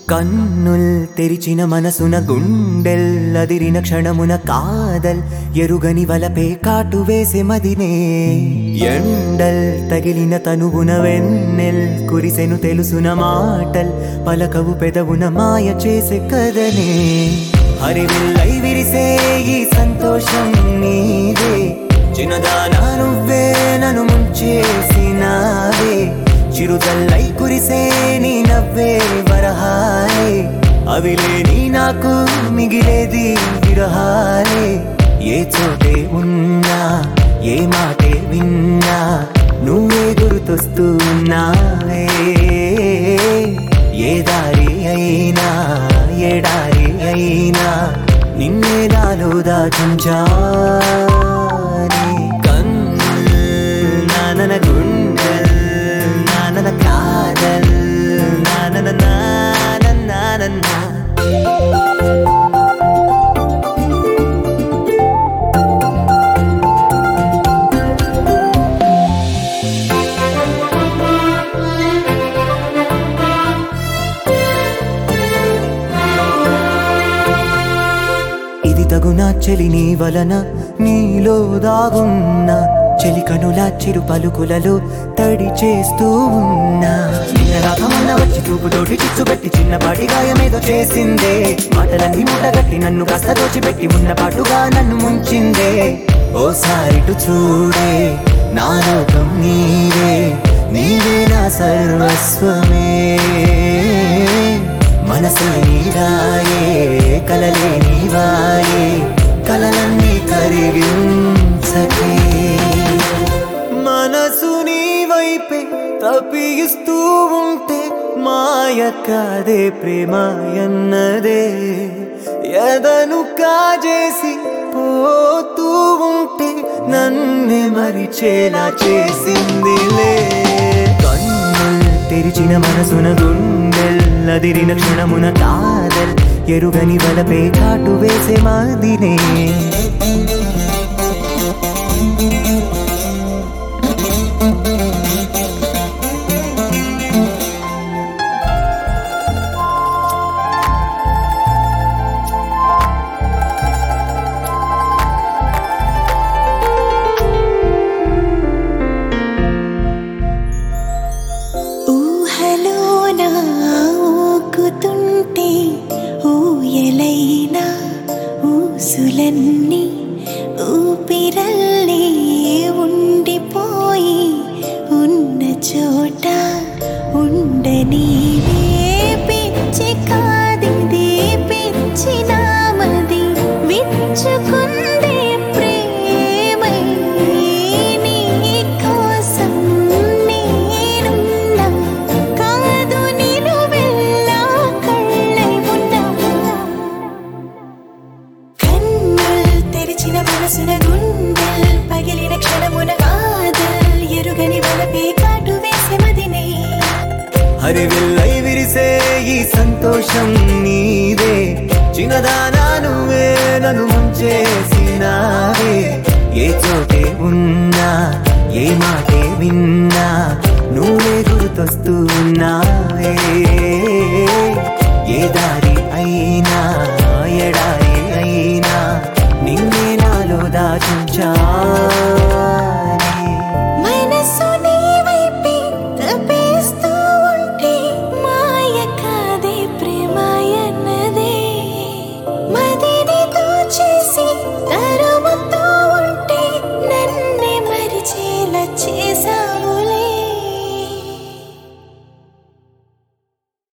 కన్నుల్ తెరిచిన మనసున గుండెల్లదిరిన క్షణమున కాదల్ ఎరుగని వలపే కాటు వేసే మదినే ఎండల్ తగిలిన తనువున వెన్నెల్ కురిసెను తెలుసున మాటల్ పలకవు పెదవున మాయ చేసే కదనే హరివిల్లై విరిసే ఈ సంతోషం నీదే చిన్నదానా నువ్వే నన్ను ముంచేసినావే చిరుజల్లై కురిసే నీ నవ్వే వరహాలే అవిలేని నాకు మిగిలేది విరహాలే ఏ చోటే ఉన్నా ఏ మాటే విన్నా నువ్వే గుర్తొస్తున్నావే ఏ దారి అయినా ఎడారి అయినా నిన్నే నాలో దాచుంచానే నానన గుండెల్ నానన కాదల్ నానన నానన ఇది తగునా చెలి నీ వలన నీలో దాగున్నా చెలి కనుల చిరు పలుకులలో తడి చేస్తూ ఉన్నా నిన్నరాకమన్న వచ్చి చూపుతోటి చిచ్చుబెట్టి చిన్నపాటి గాయమేదో చేసిందే మాటలన్నీ మూటగట్టి నన్ను కాస్త దోచిపెట్టి ఉన్న పాటుగా నన్ను ముంచిందే ఓసారిటు చూడే నా లోకం నీవే నీవే నా సర్వస్వమే మనసు నీరాయే కలలే నీవాయే కలలన్నీ కరిగించకే మనసు నీ వైపే తప్పిస్తూ ఉంటే మాయ కాదే ప్రేమ ఎన్నదే ఎదను కాజేసి పోతూ ఉంటే నన్నే మరిచేలా చేసిందిలే కన్నుల్ తెరిచిన మనసున గుండెల్లదిరిన క్షణమున కాదల్ ఎరుగని వలపే కాటు వేసే మాదినే ఊయలైనా ఊసులన్నీ ఊపిరల్లే ఉండిపోయి ఉన్న చోట ఉండనీవే పిచ్చి కాదిది పిచ్చి నామది విచ్చుకుందే ప్రేమై నీ కోసం నేనున్నా కాదు నేను వెళ్ళా కళ్ళై ఉన్నా కన్నుల్ తెరిచిన మనసున గుండెల్ పగిలిన క్షణమున కాదల్ ఎరుగని వలపే కాటు వేసే మదినే హరివిల్లై విరిసే ఈ సంతోషం నీదే చిన్నదానా నువ్వే నన్ను ముంచేసినావే ఏ చోటే ఉన్నా ఏ మాటే విన్నా నువ్వే గుర్తొస్తున్నావే ఏ దారి అయినా ఎడారి అయినా నిన్నే నాలో దాచుంచా